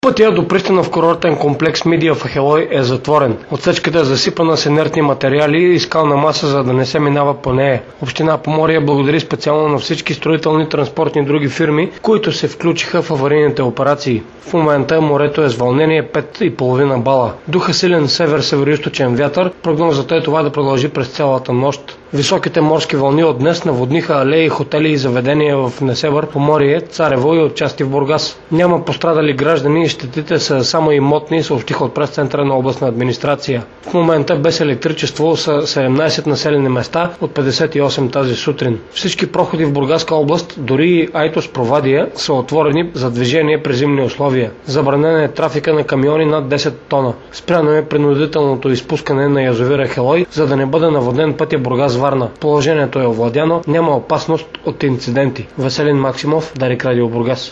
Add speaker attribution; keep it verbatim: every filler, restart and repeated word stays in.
Speaker 1: Пътя до пристанов курортен комплекс Мидия в Ахелой е затворен. Отсечката е засипана с инертни материали и скална маса, за да не се минава по нея. Община Поморие благодари специално на всички строителни, транспортни и други фирми, които се включиха в аварийните операции. В момента морето е с вълнение пет и половина бала. Духа силен север-североизточен вятър. Прогнозата е това да продължи през цялата нощ. Високите морски вълни от днес наводниха алеи, хотели и заведения в Несебър, Поморие, Царево и отчасти в Бургас. Няма пострадали граждани и щетите са само имотни, съобщиха от прес-центъра на областна администрация. В момента без електричество са седемнайсет населени места от петдесет и осем тази сутрин. Всички проходи в Бургаска област, дори и Айтос Провадия, са отворени за движение при зимни условия. Забранен е трафика на камиони над десет тона. Спряно е принудителното изпускане на язовира Ахелой, за да не бъде наводнен пътя Бургас-Варна. Положението е овладяно, няма опасност от инциденти. Веселин Максимов, Дарик Радио Бургас.